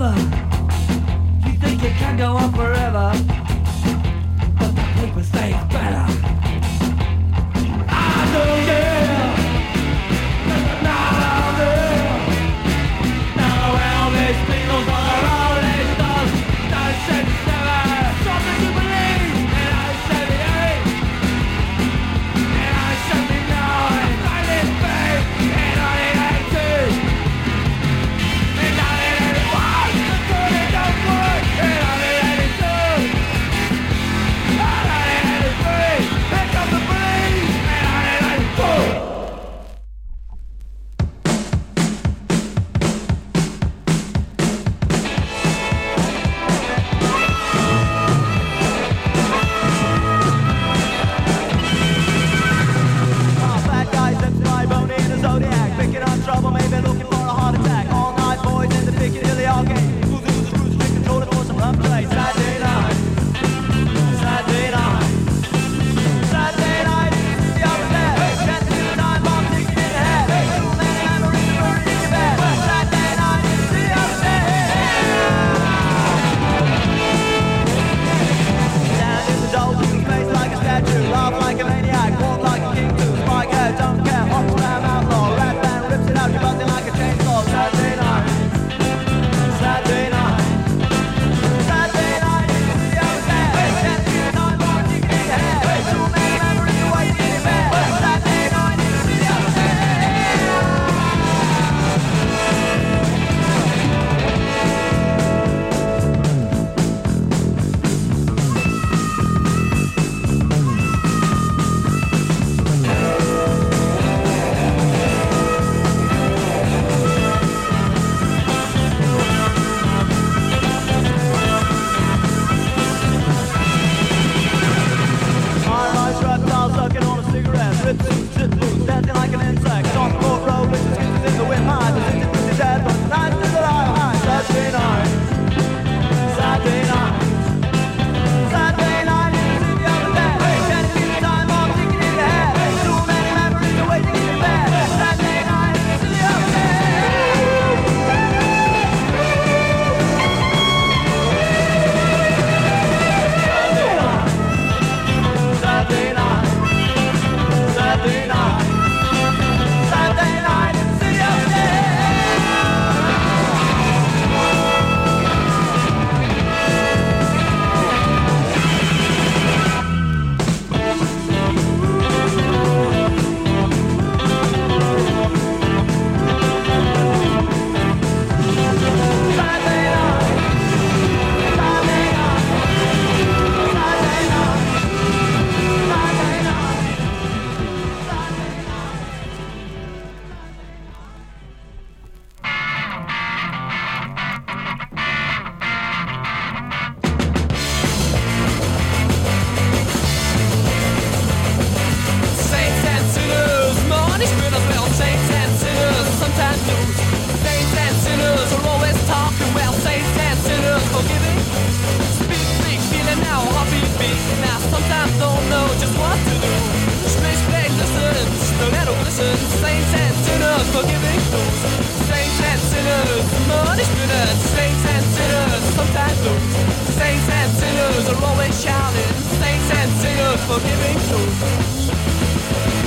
clever. You think you can go on forever, but the people say it's better. I know, yeah. Now Elvis Beatles on the Rolling Stones. No sense never. Something to believe. And I said it ain't. And I said it nine. I didn't think. And I didn't 80. And I didn't 81. The good it don't work. And I didn't 82. And I didn't 83. Pick up the police. And I didn't 84. Fat guys and Fly-Bone in a Zodiac, picking up trouble, maybe looking for a heart attack. All night boys in the Piccadilly Arcade, cruising with the cruise, strict control for some rough play. Saturday night, Saturday night, Saturday night is the other day. Can't see the time bomb ticking in the head. Too many memories burning in your bed. Saturday night is the other day. Stand in the dough, looking face like a statue, laugh like a maniac, walk like a king too. Spike out, don't care, Oxfam outlaw, rap band rips it out, you're buzzing like a chainsaw. Saturday night, Saturday night, Saturday night is the other day. Can't see the time bomb ticking in your head. Too many memories are waiting in your bed. Saturday night is the other day. High-rise reptile sucking on a cigarette, rips and zip loose, dancing like an insect. On the court road, with his kisses in the wind high, the city pussy dead, but the night is alive. High. Saturday night, Saturday night, Saturday night is the other day. Can't see the time bomb ticking in your head. Too many memories are waiting in your bed. Saturday night is the other day. Saturday night, Saturday night, Saturday night in the city of day. Saturday night, Saturday night, Saturday night, Saturday night, Saturday night. Saints and sinners, money spinners, well, saints and sinners sometimes lose. Saints and sinners are always talking, well, saints and sinners forgiving. Speak, speak, feeling now, heartbeat beat. Now sometimes don't know just what to do. Space play, listen, stiletto glisten. Saints and sinners forgiving fools. Saints and sinners, money spinners. Saints and sinners sometimes lose. Saints and sinners are always shouting. Saints and sinners forgiving fools.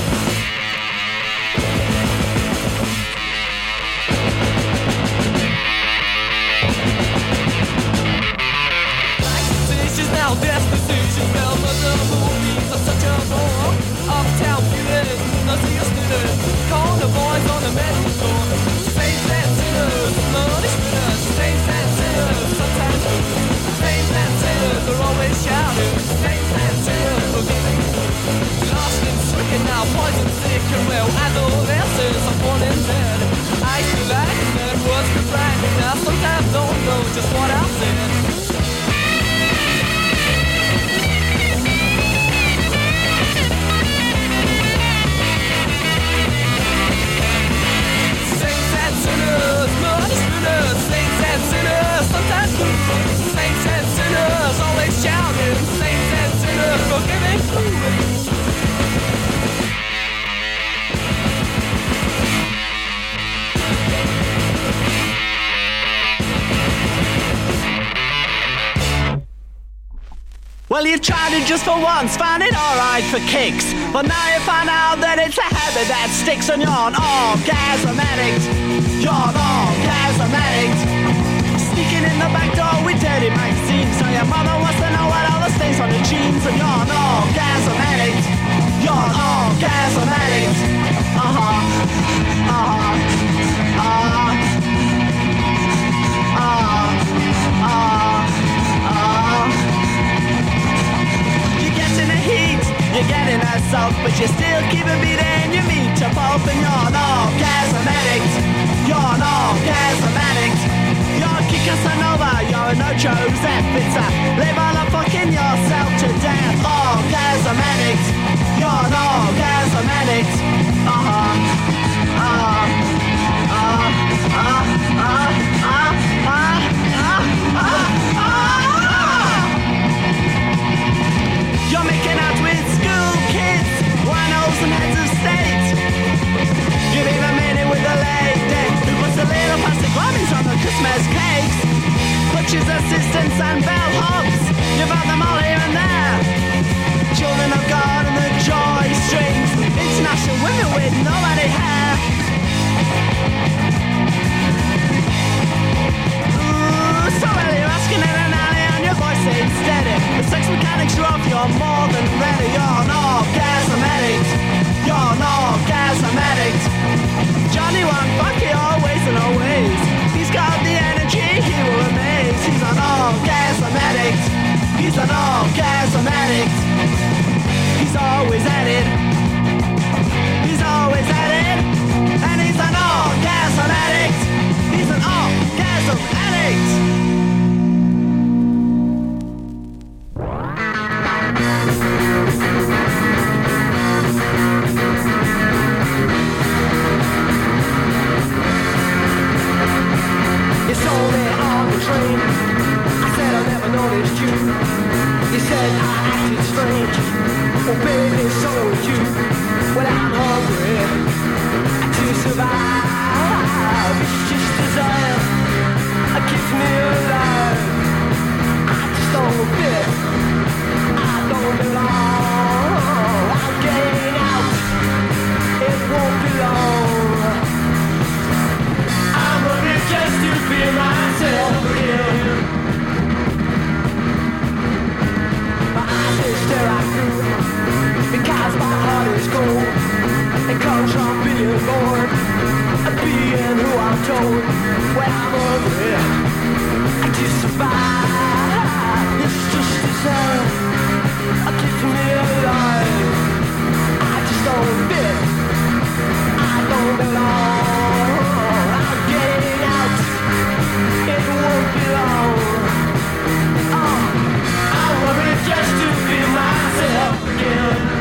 Decisions now, death decisions. Well, mother movies are such a bore. Uptown beauty, nothing else to do. Call the boys on the metal floor. Saints and sinners, money spinners. Saints and sinners sometimes lose. Saints and sinners are always shouting. Saints and sinners forgiving fools. Well, you tried it just for once, found it alright for kicks, but now you find out that it's a habit that sticks, and you're an orgasm addict. You're an orgasm addict. Sneaking in the back door with dirty magazines, so your mother wants to know what all the stains on the jeans, and you're an orgasm addict. You're an orgasm addict. You get in the heat, you get in assault, but you still keep a beating your meat to pulp, and you're an orgasm addict. You're an orgasm addict. You're a Casanova, you're a no Joseph. It's a live on a fucking yourself to death. Orgasm addict. You're an orgasm addict. You're making out with school kids, winos and heads of state. You've even made it with a lady who puts a little plastic warnings on the Christmas cakes. Butchers, assistants and bellhops, you've had them all here and there. Children of God and the joy strings, international women with nobody hair. Ooh, so well you're asking in an alley and your voice ain't steady. The sex mechanics are off, you're more than ready. You're an orgasm addict. You're an orgasm addict. Johnny won't fuck you always and always. He's got the energy, he will amaze. He's an orgasm addict. He's an orgasm addict. He's always at it. He's always at it. And he's an orgasm addict. He's an orgasm addict. You saw me on the train. I said I never noticed you. You said I acted strange. Oh baby, so would you. When I'm hungry to survive, it's just desire. It keeps me alive. I just don't fit. I don't belong. I'm getting out. It won't be long. I'm running just to be myself again. My eyes they stare right through, because my heart is cold. It comes from being born, being who I'm told. When I'm hungry, I just survive. It's just desire, it keeps me alive. I just don't fit, I don't belong. I'm getting out, it won't be long. I'm running just to be myself again.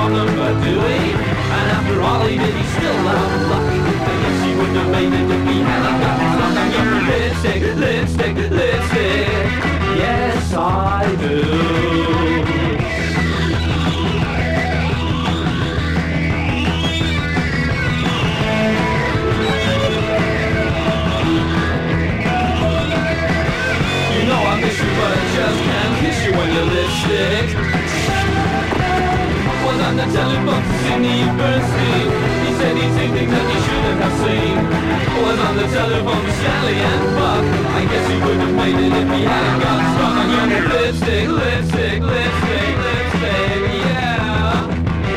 problem, but do we? And after all he did, he still loved luck. I guess he wouldn't have made it if he hadn't got stuck on your lipstick, lipstick, lipstick. Yes, I do. I miss you, but I just can't kiss you on your lipstick. Was on the telephone to Sydney University. He said he'd seen things that you shouldn't have seen. Was on the telephone to Stanley and Buck. I guess he wouldn't have made it if he hadn't got stuck on your lipstick, lipstick, lipstick, lipstick, yeah.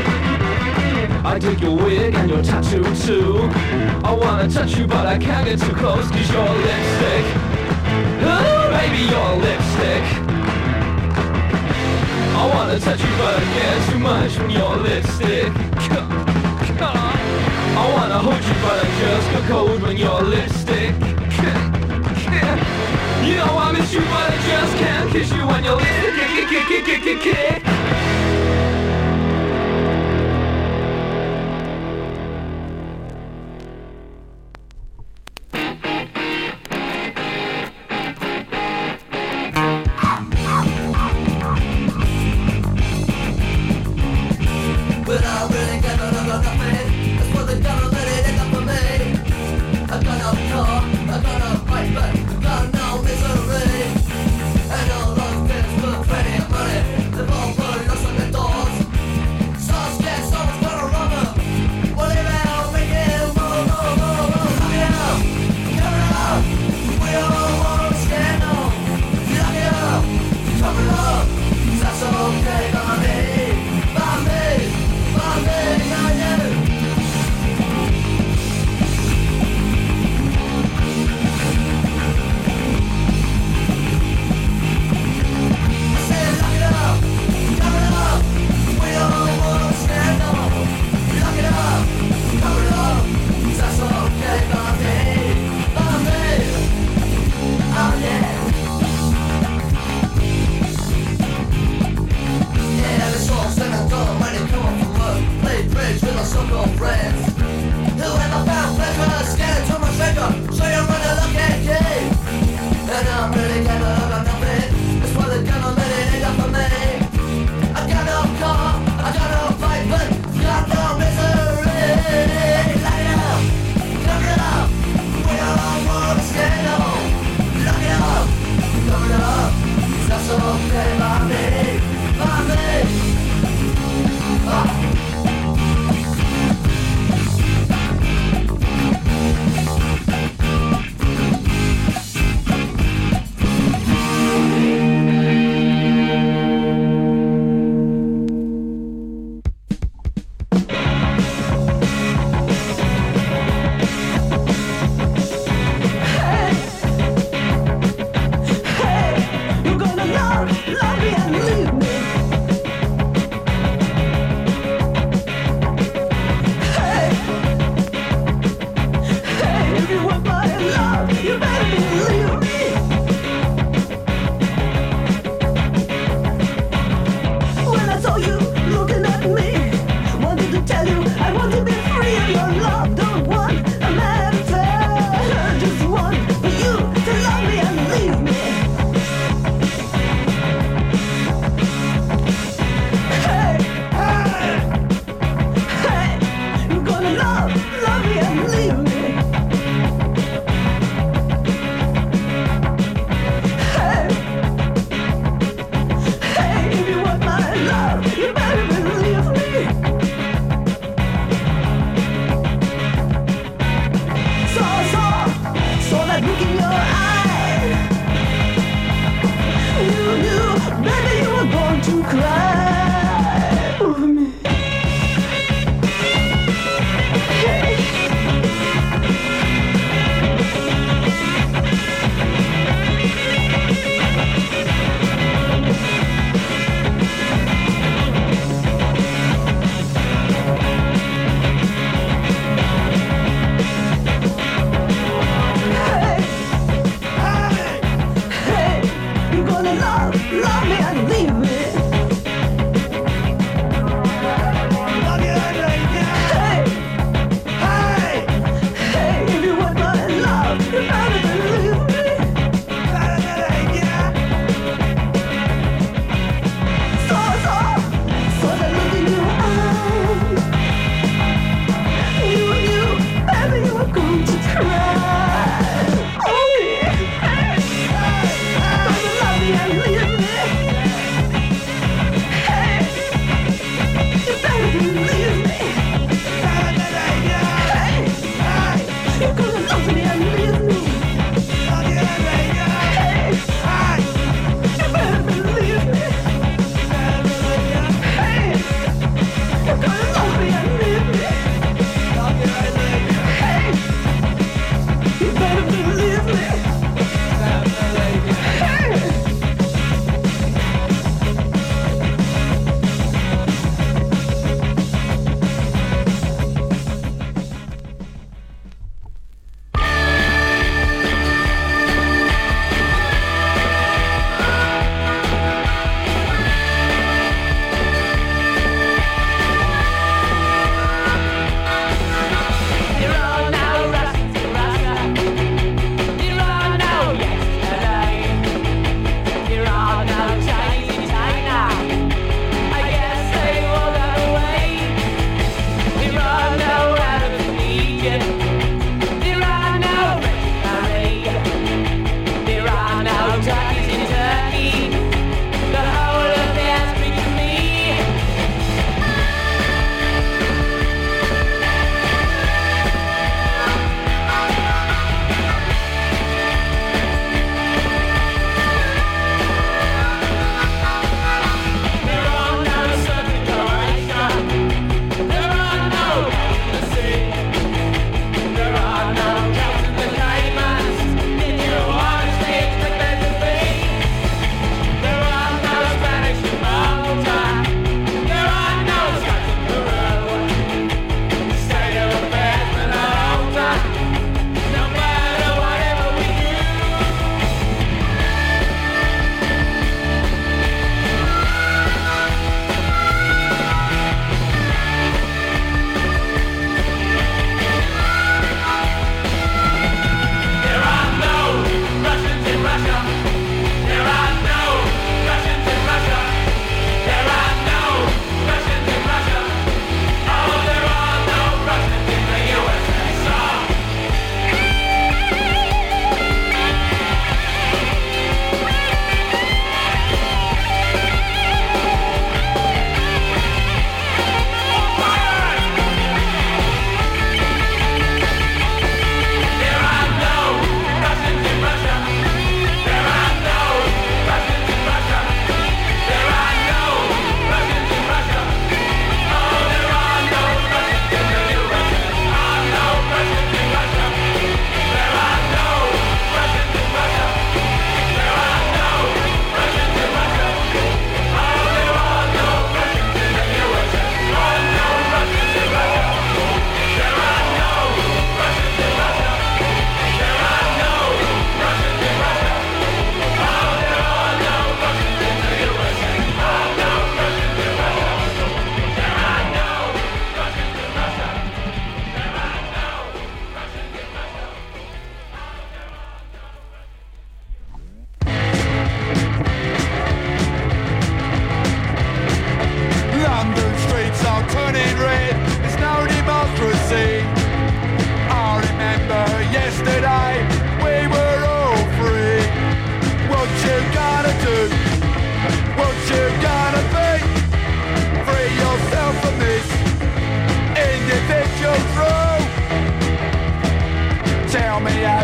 I take your wig and your tattoo too. I wanna touch you, but I can't get too close, 'cause your lipstick. Oh, baby, your lipstick. I wanna touch you, but I can't too much from your lipstick. I wanna hold you, but I just go cold when your lipstick. You know I miss you, but I just can't kiss you when your lipstick. Misery, and all those bills for credit money, they've all put lost on the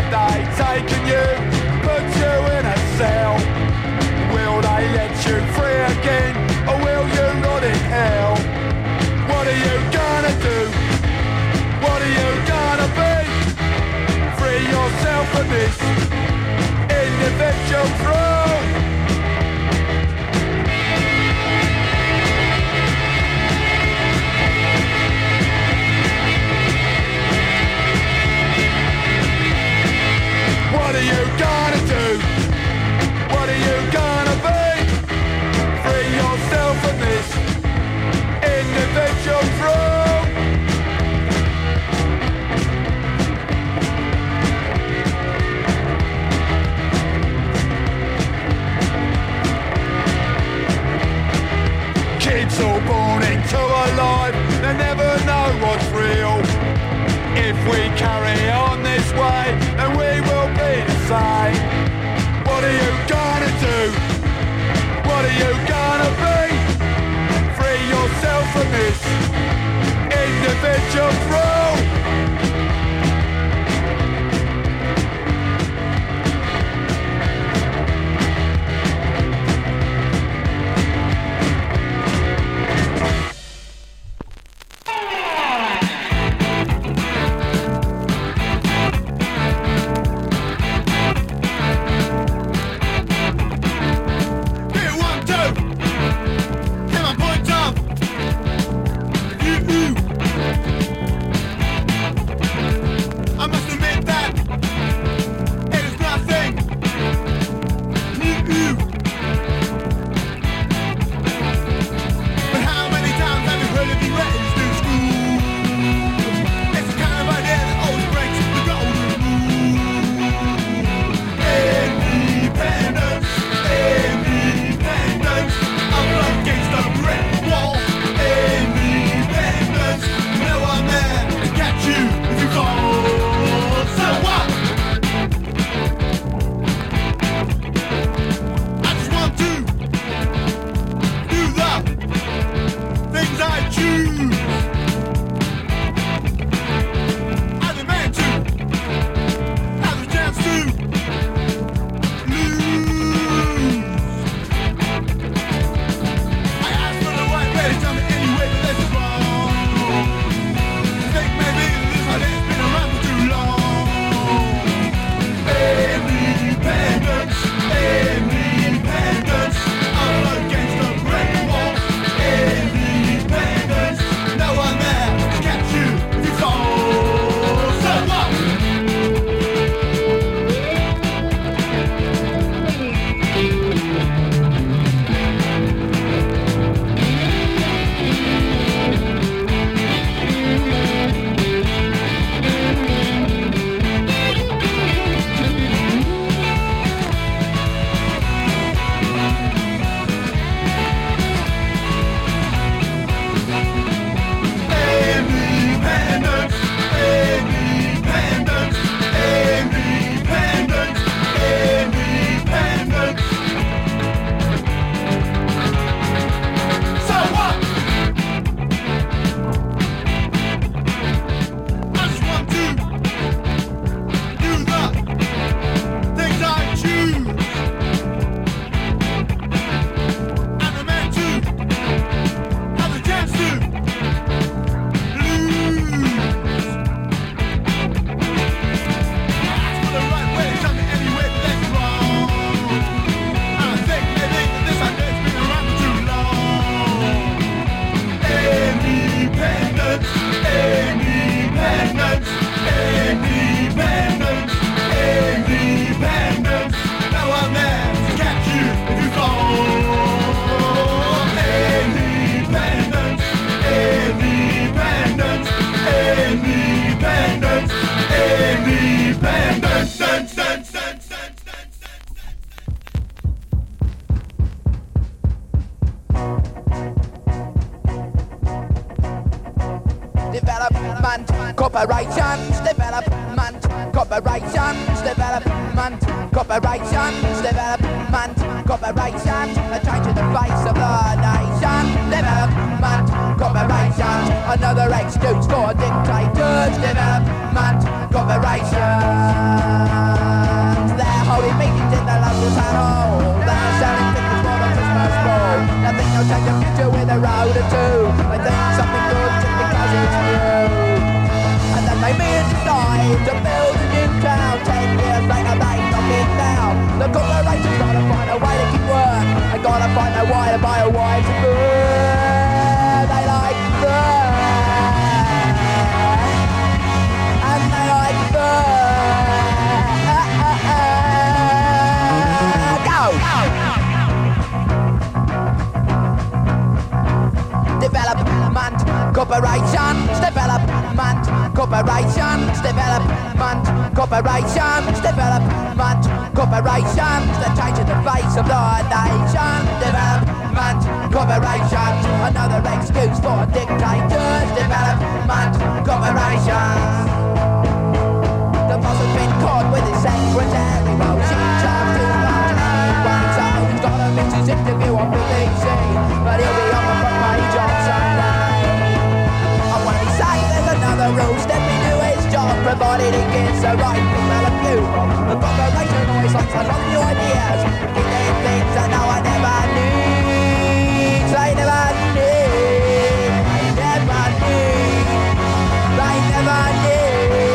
have they taken you, put you in a cell? Will they let you free again, or will you rot in hell? What are you gonna do? What are you gonna be? Free yourself from this individual throne. What are you gonna do? What are you gonna be? Free yourself from this individual throne. Kids all born into a life, they never know what's real. If we carry on this way, then we will be the same. What are you gonna do? What are you gonna be? Free yourself from this individual throne. development, corporations, development, corporations, development, corporations, development, corporations, a change in the face of the nation, development, corporations, another excuse for dictators, development, corporations. They're holding meetings in the local town hall. They're selling tickets for the Christmas ball. They think they'll change the future with a road or two. They think something good just because it's new. And then they meet decide to build a new town. 10 years later they knock it down. The corporations gotta find a way to keep work. They gotta find a way to buy a wife to burn. They like burn. And they like burn. Go! Development, corporations, development, corporations, development, corporations, development, corporations. They're changing the face of the nation. Development, corporations. Another excuse for dictators. Development, corporations. The boss has been caught with his secretary. Well, she charged too much anyway, so he's got to miss his interview on BBC. But he'll be on the front page on Sunday. And when he says there's another rule, stepping to his job, provided he gets the right people a few. The corporation always likes a lot of new ideas. He did things that no one ever needs. They never need. They never need. They never need.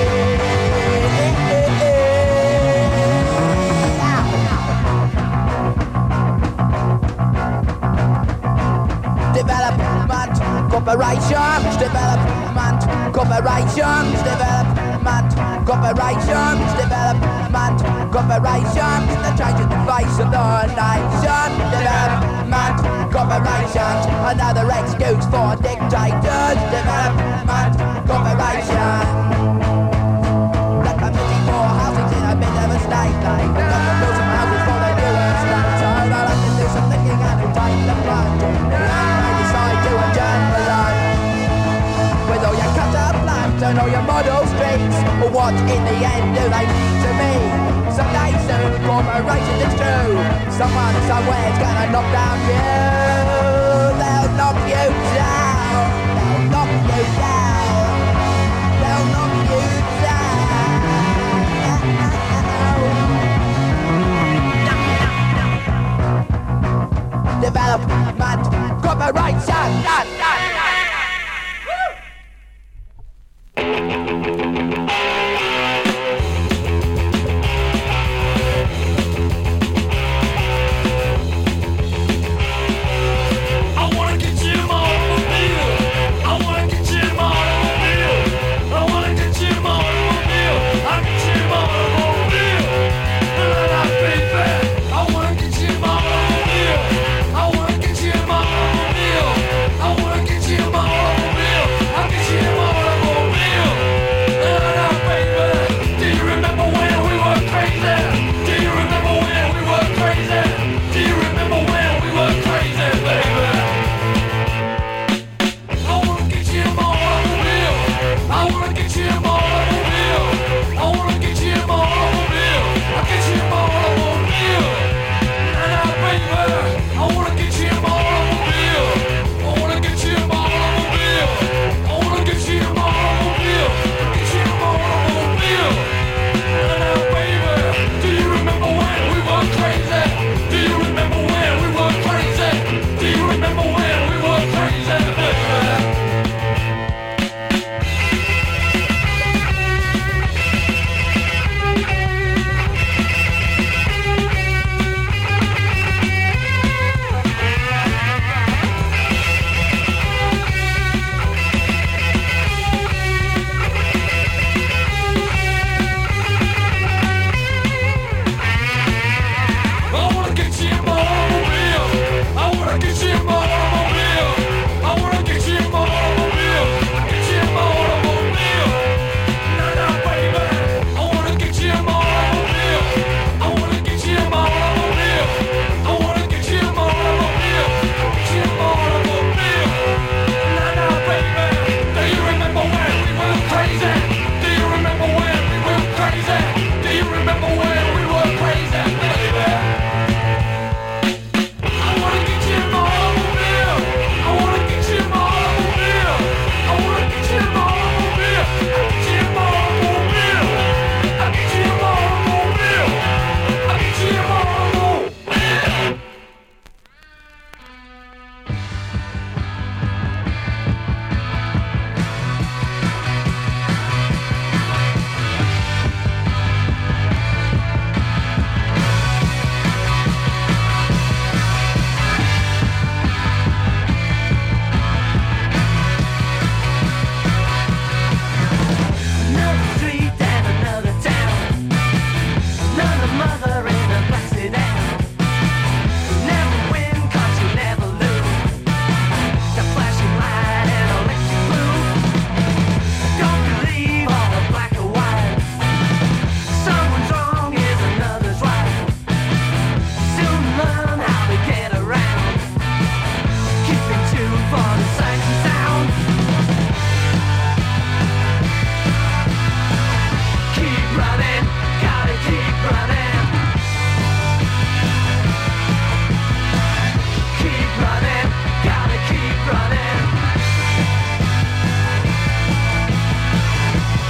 Development, corporations, development, corporations, development, corporations, development, corporations. They're changing the face of the nation. Development, corporations. Another excuse for dictators. Development, corporations. The committee for housing's in a bit of a state. They've got to build some houses for the new estate. So they'll have to do some thinking and who take the plunge. To adjourn for lunch. With all your cut-up plans and all your model streets, what in the end do they mean to me? Someday soon, corporations, it's true. Someone somewhere's gonna knock down you. They'll knock you down. They'll knock you down. They'll knock you down. Development, corporation. I wanna get you in my automobile. I wanna get you in my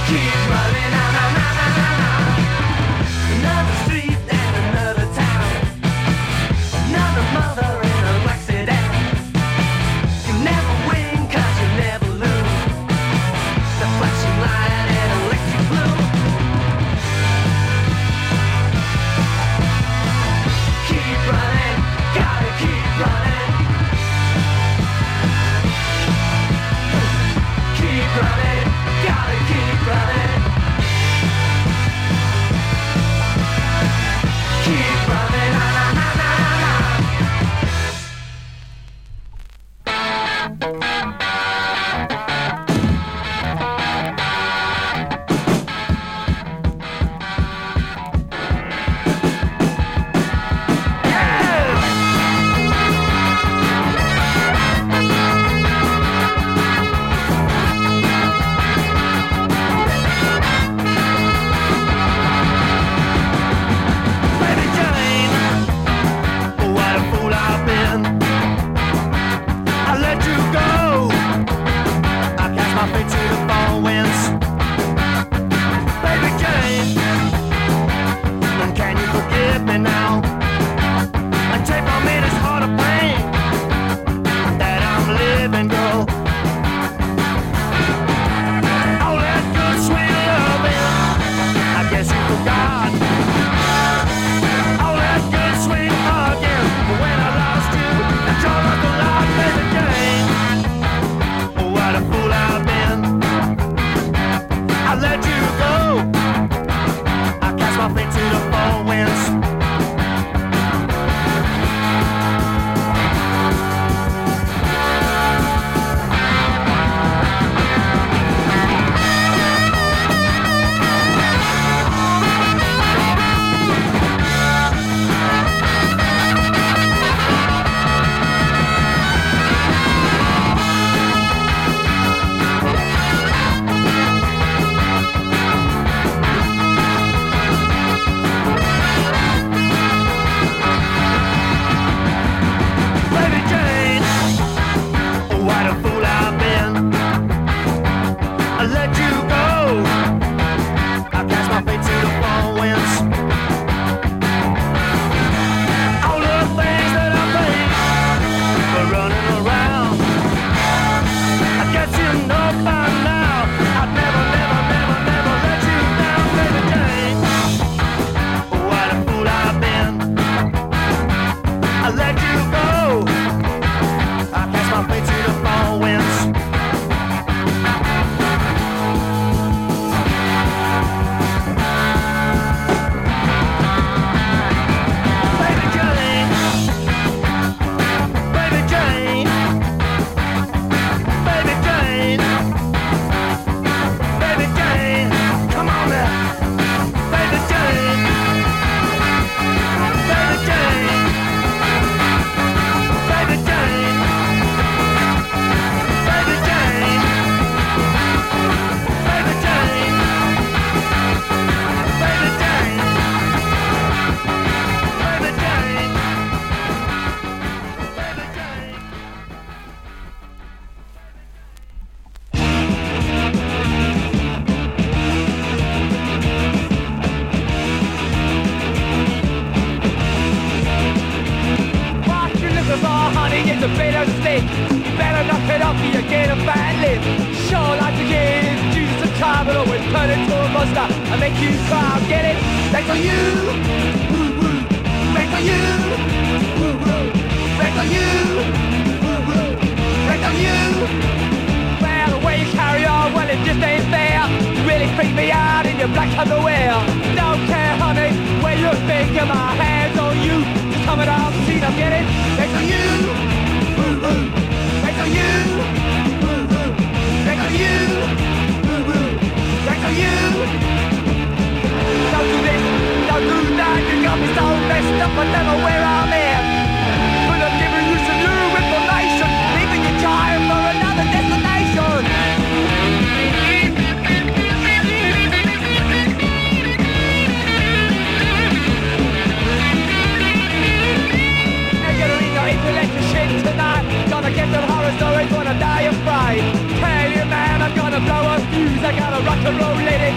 I gotta rock and roll, lady.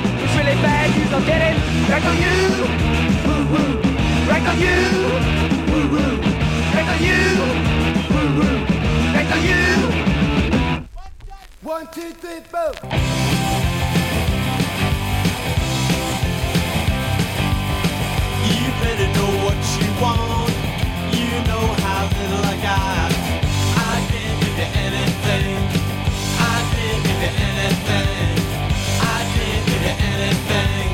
go get it. Wreck on you. Woo woo. Wreck on you. Woo woo. Wreck on you. Woo woo. Wreck on you. 1, 2, 3, 4. You better know what you want. You know how little I got. I can't give you anything. I can't give you anything. I can't give you anything.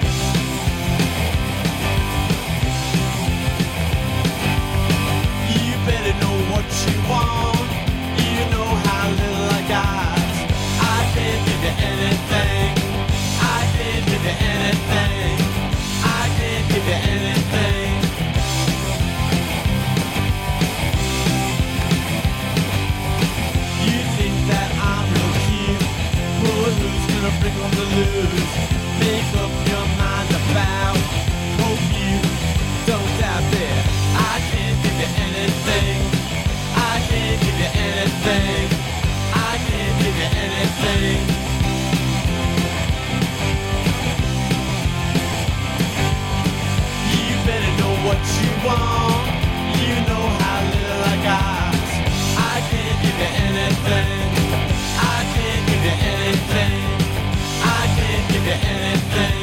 You better know what you want. You know how little I got. I can't give you anything. I can't give you anything. I can't give you anything. You think that I'm real cute? Well, who's gonna bring on the lose? Make up your mind about. Hope you don't doubt it. I can't give you anything. I can't give you anything. I can't give you anything. You better know what you want. You know how little I got. I can't give you anything. I can't give you anything. I can't give you anything.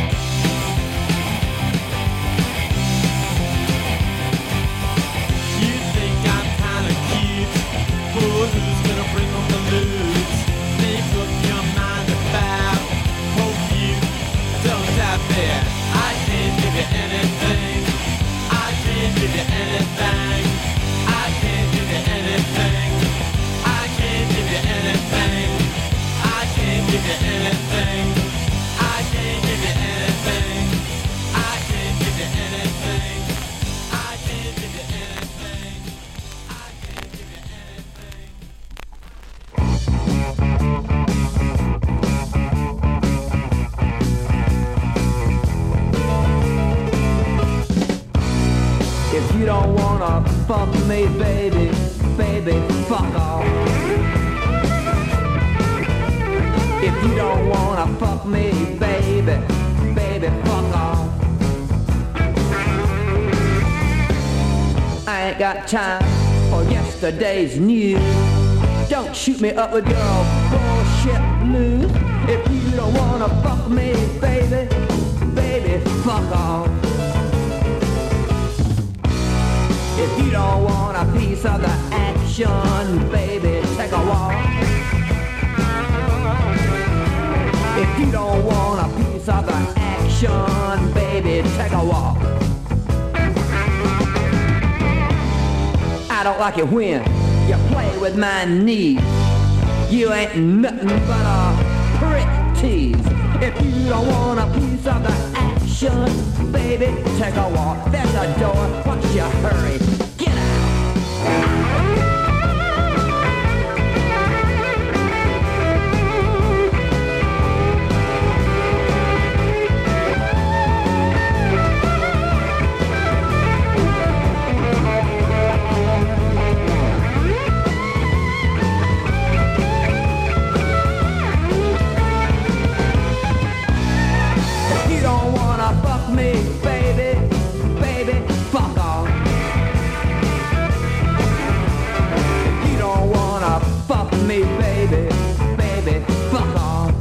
You think I'm kinda cute? Well, who's gonna bring on the loot? Make up your mind about. Hope you don't doubt it. I can't give you anything. I can't give you anything. I can't give you anything. I can't give you anything. I can't give you anything. I can't give you anything. I can't give you anything. I can't give you anything. I can't give you anything. If you don't wanna fuck me, baby, baby, fuck off. If you don't wanna fuck me, baby, baby, fuck off. I ain't got time for yesterday's news. Don't shoot me up with your bullshit blues. If you don't wanna fuck me, baby, baby, fuck off. If you don't want a piece of the action, baby, take a walk. If you don't want a piece of the action, baby, take a walk. I don't like it when you play with my knees. You ain't nothing but a prick tease. If you don't want a piece of the action, baby, take a walk. There's a door, what's your hurry? Get out! If you don't wanna fuck me, baby, baby, fuck off. If you don't wanna fuck me, baby, baby, fuck off.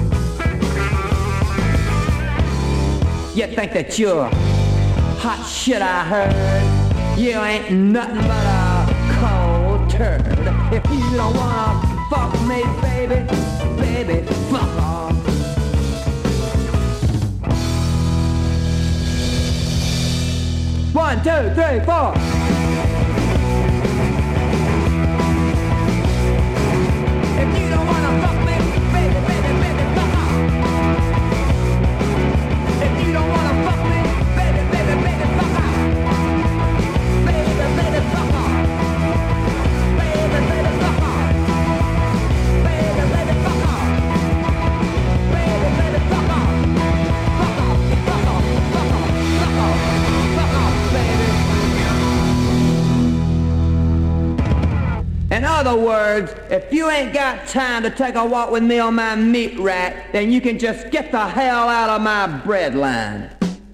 You think that you're hot shit, I heard. You ain't nothing but a cold turd. If you don't wanna fuck me, baby, baby, fuck off. One, two, three, four. If you don't wanna fuck me, baby, baby, baby, fuck off. If you don't wanna fuck me, baby, baby, baby, fuck off. Baby, baby, fuck off. Baby, baby, fuck off. Baby, baby, fuck off. Baby, baby, fuck off. Fuck off, fuck off, fuck off, fuck off, fuck off, baby. other words, if you ain't got time to take a walk with me on my meat rack, then you can just get the hell out of my bread line.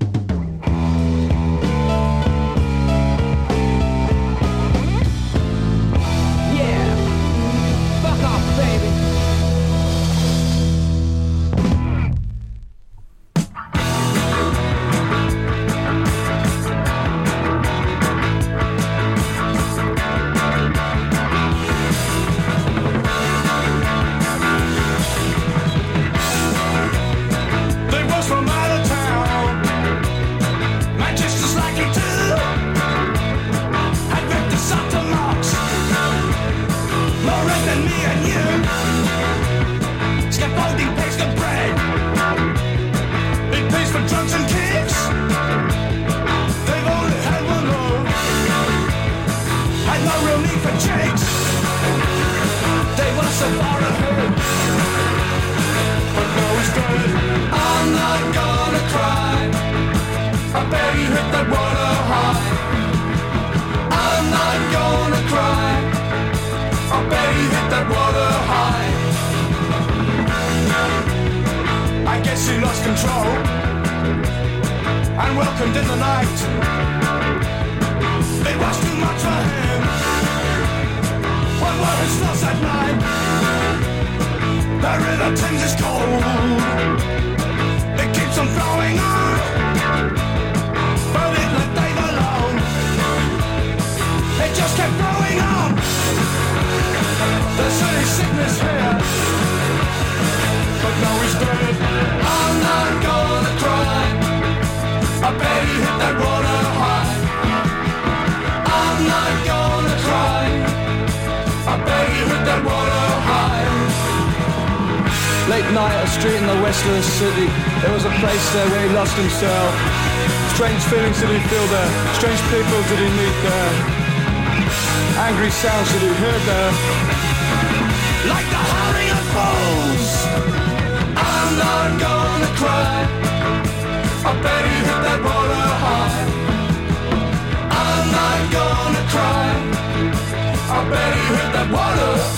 Late night, a street in the west of the city. There was a place there where he lost himself. Strange feelings did he feel there. Strange people did he meet there. Angry sounds did he hear there. Like the howling of bulls. I'm not gonna cry. I bet he hit that water high. I'm not gonna cry. I bet he hit that water.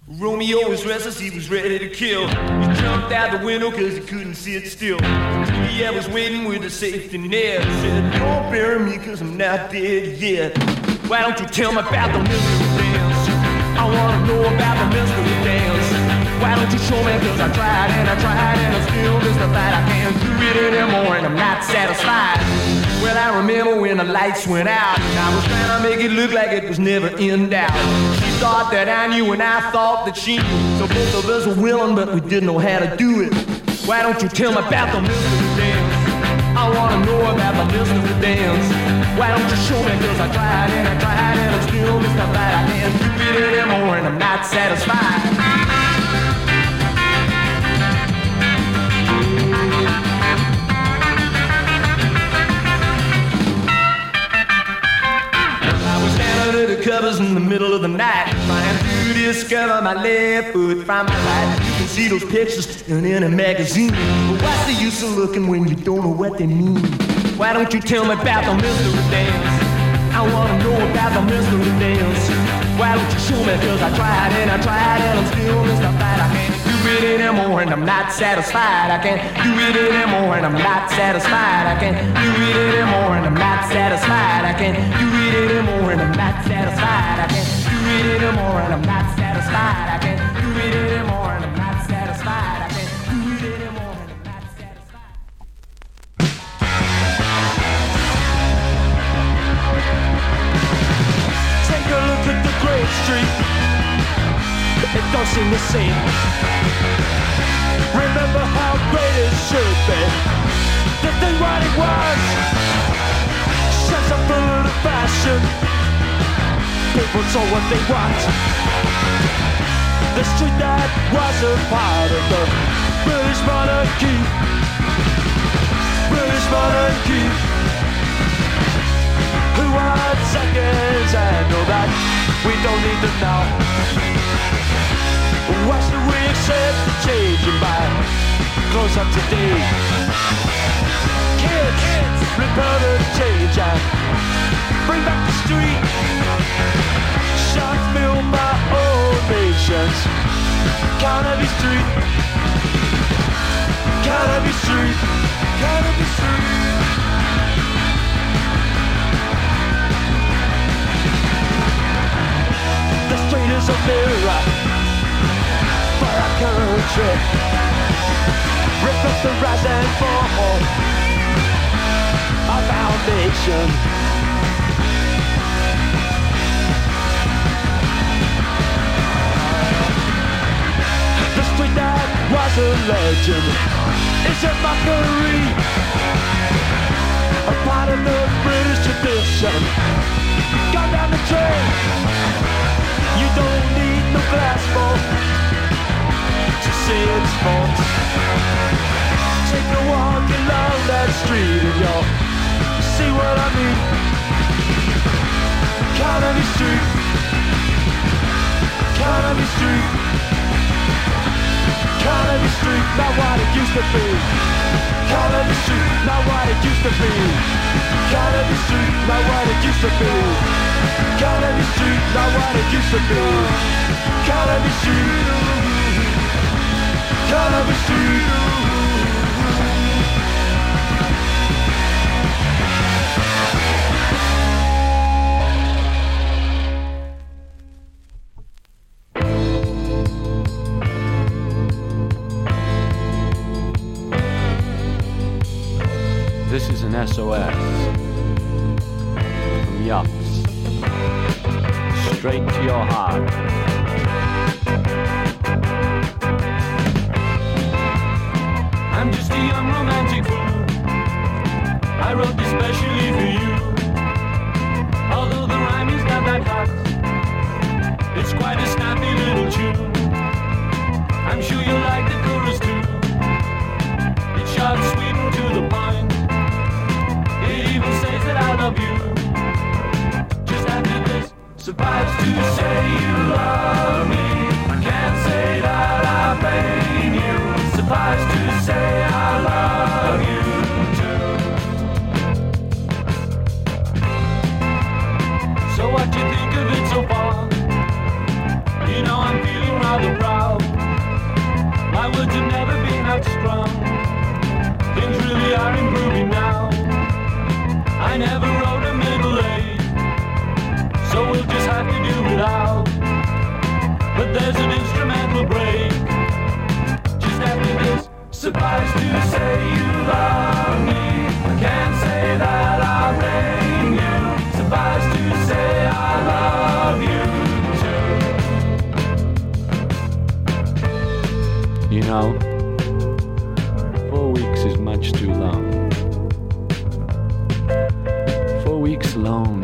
Romeo was restless, he was ready to kill. He jumped out the window cause he couldn't sit still. Juliet was waiting with a safety net. Said, don't bury me cause I'm not dead yet. Why don't you tell me about the mystery dance? I wanna know about the mystery dance. Why don't you show me cause I tried and I'm still mystified. I can't do it anymore and I'm not satisfied. Well, I remember when the lights went out and I was trying to make it look like it was never in doubt. She thought that I knew and I thought that she knew. So both of us were willing but we didn't know how to do it. Why don't you tell me about the mystery dance? I wanna know about the mystery dance. Why don't you show me cause I tried and I'm still mystified. I can't do it anymore and I'm not satisfied. Under the covers in the middle of the night, trying to discover my left foot from my right. You can see those pictures in a magazine, but what's the use of looking when you don't know what they mean? Why don't you tell me about the mystery dance? I wanna know about the mystery dance. Why don't you show me cause I tried and I'm still mystified. I can't do it anymore and I'm not satisfied. I can't do it anymore and I'm not satisfied. I can't do it anymore and I'm not satisfied. I can't do it anymore and I'm not satisfied. I can't do it anymore and I'm not satisfied. I can't do it anymore and I'm not satisfied. I can't do it anymore and I'm not satisfied. Take a look at the Great Street. It don't seem the same. Remember how great it should be. To think what it was. Such a full of fashion. People told what they want. The street that was a part of the British monarchy. British monarchy. Who had seconds and all that we don't need to know. Why should we accept the changing by close up to date? Kids, repair the change and bring back the street. Shot fill my old nations. Carnaby Street. Carnaby Street. Carnaby Street. The street is a mirror for our country. Reflect the rise and fall of our nation. The street that was a legend is a mockery, a part of the British tradition. Gone down the train. You don't need no glass ball to see its faults. Take a walk along that street and you'll see what I mean. Carnaby Street. Carnaby Street. Carnaby Street, not what it used to be. Carnaby Street, not what it used to be. Carnaby Street, not what it used to be. Carnaby Street, not what it used to be. Carnaby Street. Carnaby Street. This is an SOS from Yups. Straight to your heart. I'm just a young romantic fool. I wrote this specially for you. Although the rhyme is not that hot, it's quite a snappy little tune. I'm sure you'll like the chorus too. It's short, sweet, and to the point. It even says that I love you. Just after this, surprised to say you love me. I can't say that I blame you. Surprised to say I love you too. So what you think of it so far? You know I'm feeling rather I never wrote a middle A, so we'll just have to do without. But there's an instrumental break just after this. Suffice to say you love me, I can't say that I blame you. Suffice to say I love you too. You know, 4 weeks is much too long. 4 weeks alone.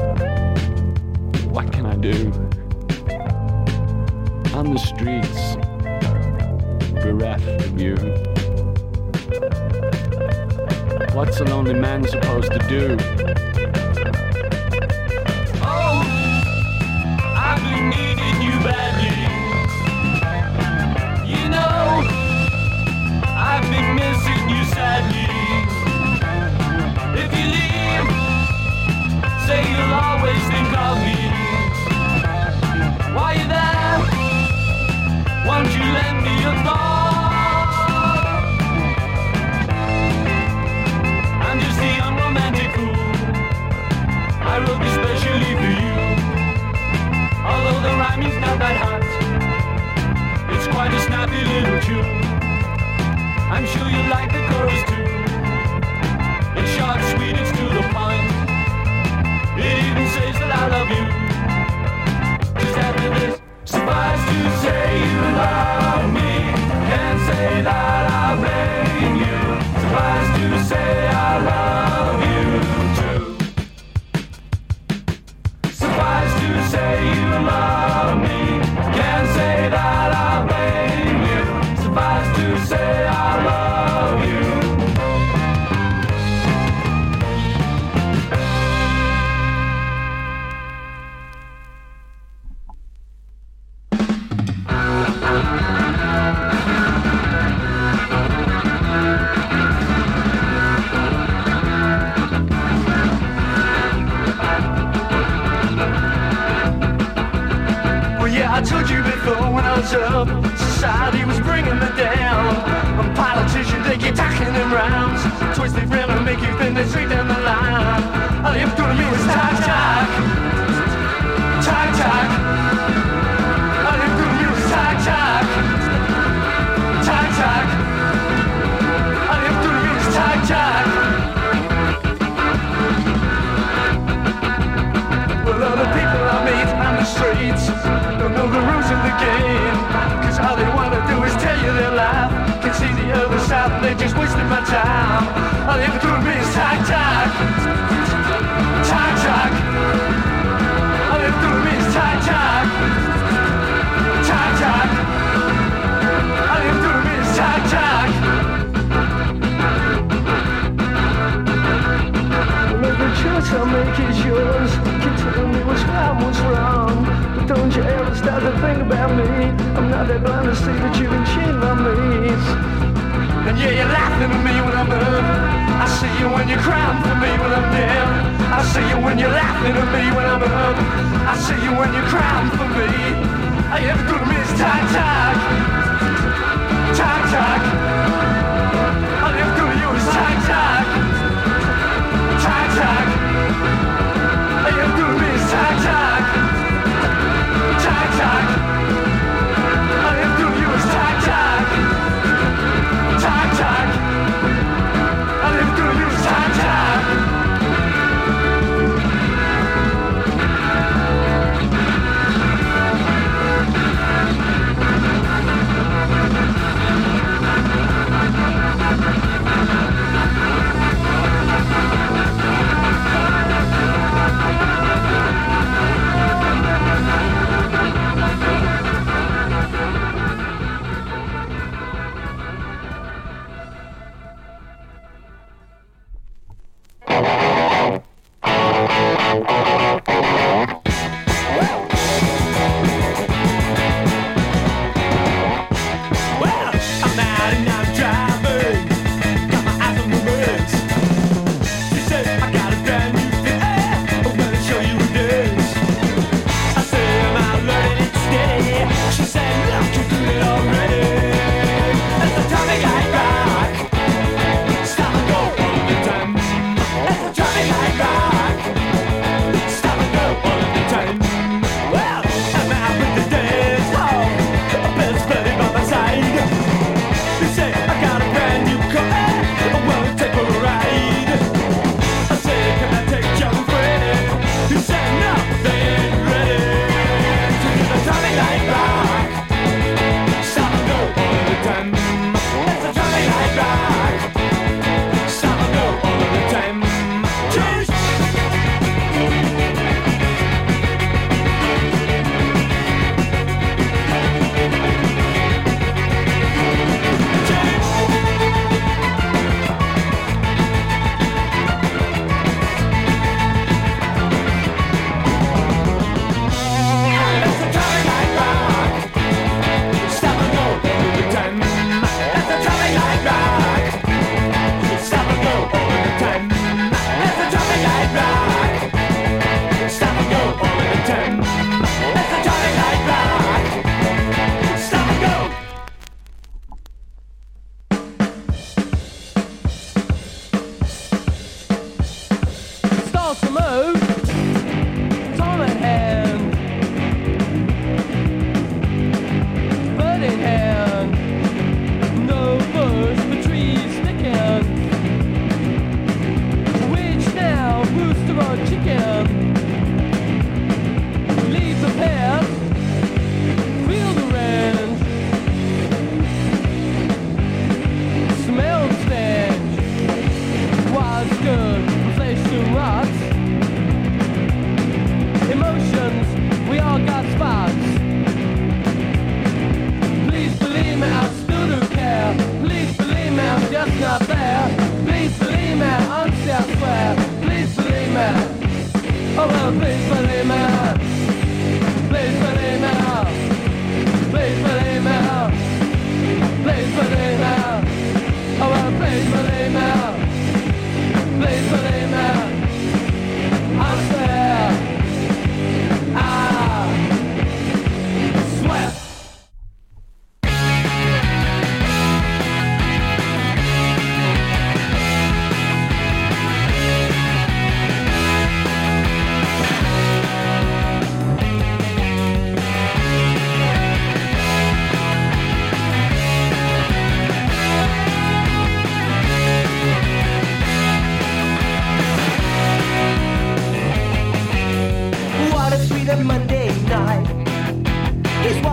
What can I do? On the streets, bereft of you. What's a lonely man supposed to do? Oh, I've been needing you badly. You know, I've been missing you sadly. If you leave, say you'll always think of me. While you're there, won't you lend me a thought? I'm just the unromantic fool I wrote especially for you. Although the rhyming's not that hot, it's quite a snappy little tune. I'm sure you like the chorus too. It's short, sweet, it's to the point. It even says that I love you. Just after this, suffice to say you love me. Can't say that I blame you. Suffice to say I love you too. Suffice to say you love me. Can't say that I blame you. Suffice to say I love you. I told you before when I was up, society was bringing me down. And politicians, they keep tacking them rounds, twist it round and make you think they're straight down the line. All you have to me is tack, tack, tack, tack. All you have to me is tack, tack, tack, tack. All you have to me is tack, tack. Well, all the people I meet on the streets don't know the rules of the game, cause all they wanna do is tell you their life. Can see the other side and they just wasting my time. All they ever do to me is tack, tack, tack, tack. All they ever do to me is tack, tack, tack, tack. All they ever do to me is tack, tack. Well, every choice I make is yours. Can tell me what's right, what's wrong. Don't you ever start to think about me. I'm not that blind to see that you can cheat on me. And yeah, you're laughing at me when I'm up. I see you when you're crying for me when I'm down. I see you when you're laughing at me when I'm up. I see you when you're crying for me. All you ever do to me is tack, tack, tack, tack. All you ever do to you is tack, tack, tack, tack. All you ever do to me is tack, tack, tack, tack. All you have to do is tack, tack, tack, tack. All you have to do is tack, tack.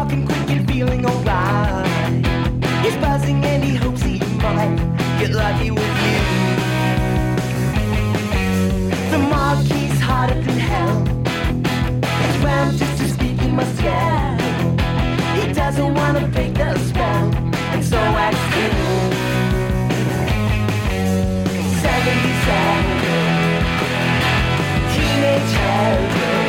walking quick and feeling alright. He's buzzing and he hopes he might get lucky with you. The marquee's harder than hell. It's round just to speak, he must yell. He doesn't want to break the spell, and so I still 77 teenage heroin.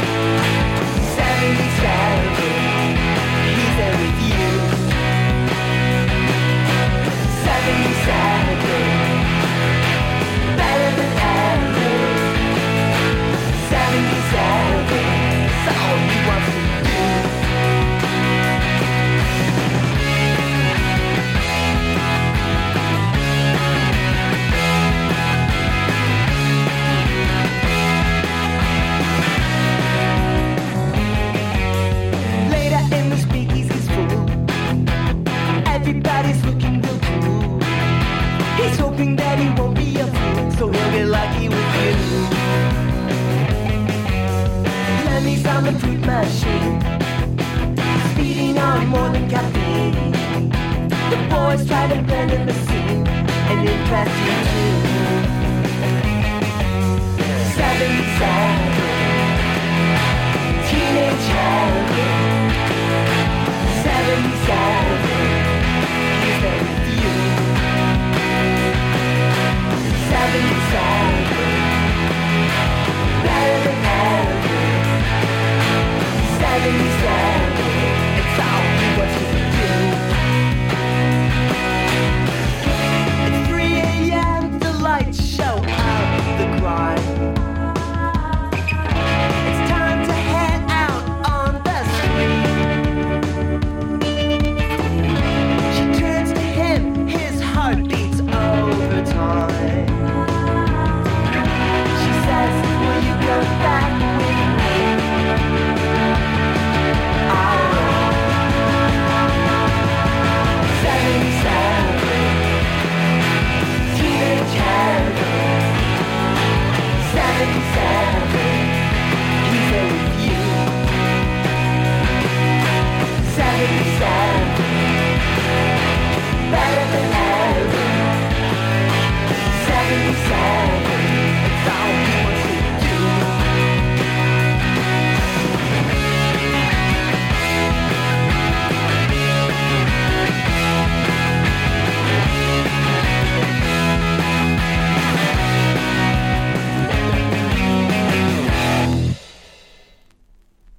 77 he's there with you. 77 better than ever. 77 that's all he wants to do. Everybody's looking real cool. He's hoping that he won't be a fool, so he'll get lucky with you. Lemmy's on the fruit machine, speeding on more than caffeine. The boys try to blend in the scene and impress you too. 77 teenage heroin.